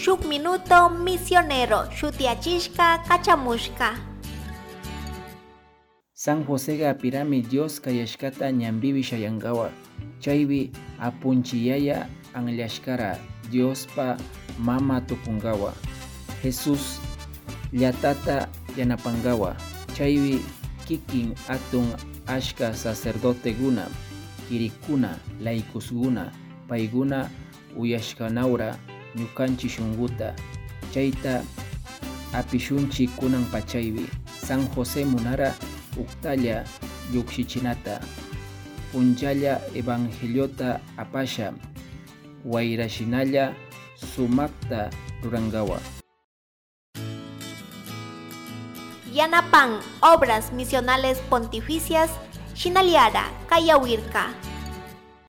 shuk minuto misionero shutiachishka kachamushka. San Josega apirami Dios kayashkata ñambibi shayangawa. Chaybi apunchiyaya anglashkara Diospa mama tupungawa. Jesús llatata yanapangawa. Chaybi kikin atun ashka sacerdote guna, kirikuna, laikusguna, paiguna uyashkanaura ñukanchi shunguta. Chayta apishunchi kunan pachaybi. San José munara uktalla llukshichinata. Punchalla evangeliota apasha. Wayrashinalla sumakta rurangawa. Yanapan obras misionales pontificias Shinaliara Kayawirka.